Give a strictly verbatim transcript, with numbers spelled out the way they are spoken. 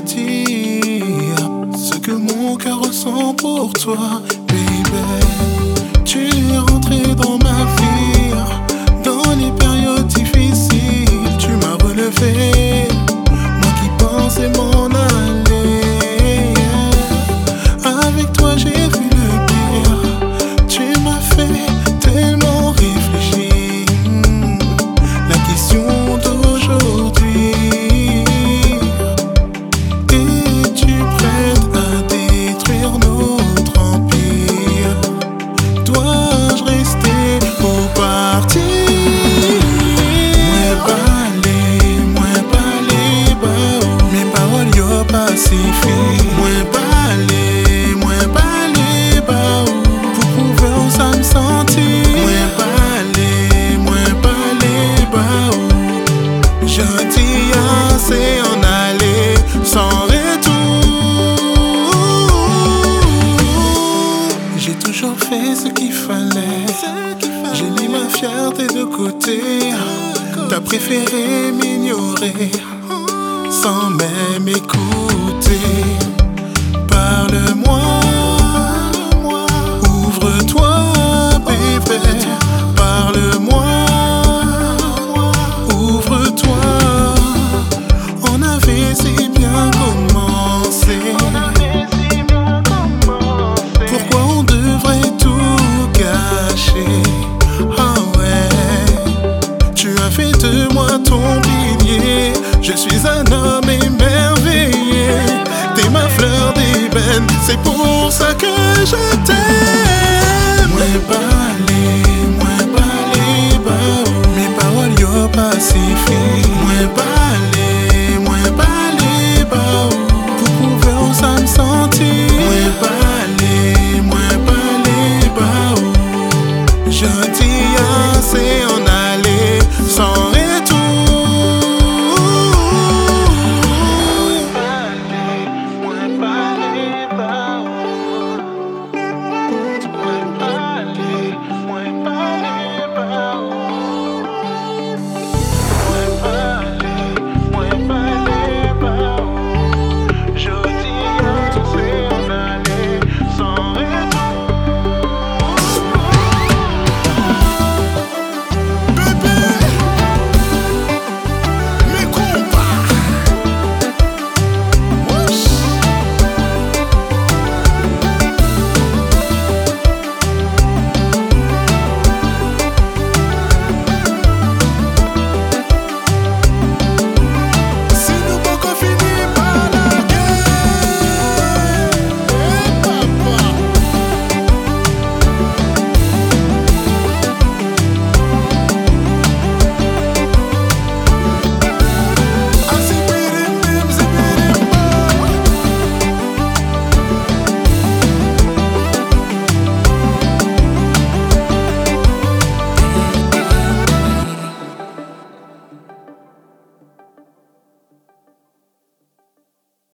dire ce que mon cœur ressent pour toi, baby. Tu es rentré dans ma vie, dans les périodes difficiles, tu m'as relevé, moi qui pensais m'en aller. Avec toi j'ai vu le pire, tu m'as fait tellement réfléchir. La question d'aujourd'hui, es-tu prête à détruire notre empire? Dois-je rester ou partir? Moins parler, moins parler, bah oh. Mes paroles yo pas suffi. Moins parler, moins parler, bah oh. Pour prouver où ça me sentit. Moins parler, moins parler, bah oh. Gentil, c'est en aller sans retour. J'ai toujours fait ce qu'il fallait. J'ai mis ma fierté de côté. T'as préféré m'ignorer sans même écouter.